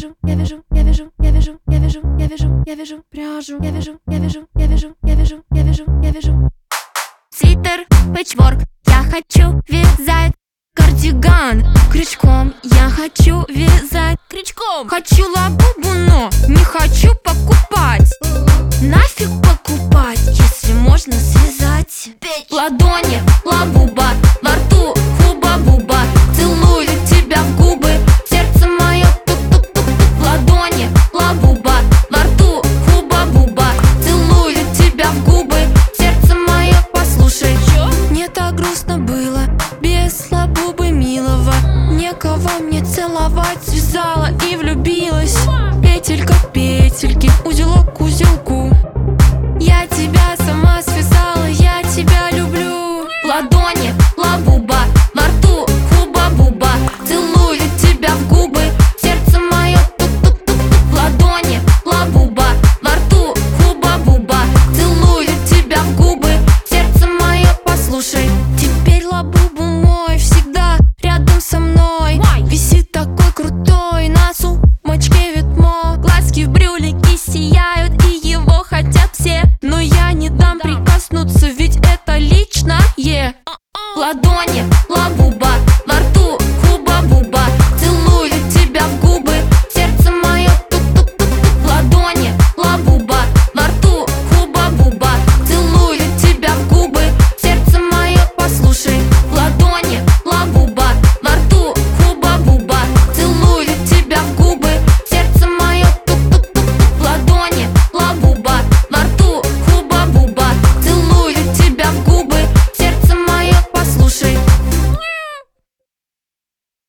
пряжу. Я вяжу. Свитер, пэтчворк, я хочу вязать. Кардиган, крючком, я хочу вязать. Крючком. Хочу лабубу, но не хочу покупать. Нафиг покупать, если можно связать. Ладони, лабубу.